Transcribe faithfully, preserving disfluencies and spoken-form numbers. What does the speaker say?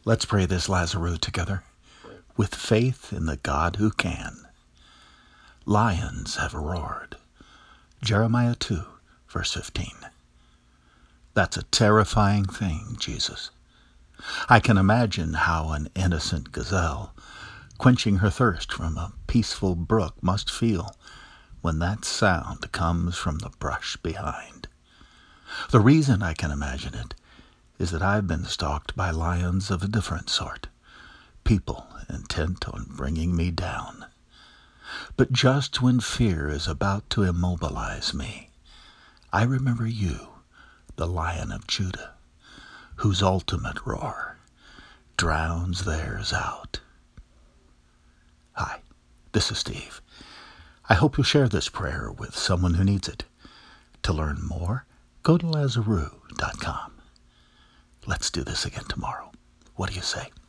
Let's pray this Lazarus together, with faith in the God who can. Lions have roared. Jeremiah two, verse fifteen. That's a terrifying thing, Jesus. I can imagine how an innocent gazelle, quenching her thirst from a peaceful brook, must feel when that sound comes from the brush behind. The reason I can imagine it is that I've been stalked by lions of a different sort, people intent on bringing me down. But just when fear is about to immobilize me, I remember you, the Lion of Judah, whose ultimate roar drowns theirs out. Hi, this is Steve. I hope you'll share this prayer with someone who needs it. To learn more, go to Lazarus dot com. Let's do this again tomorrow. What do you say?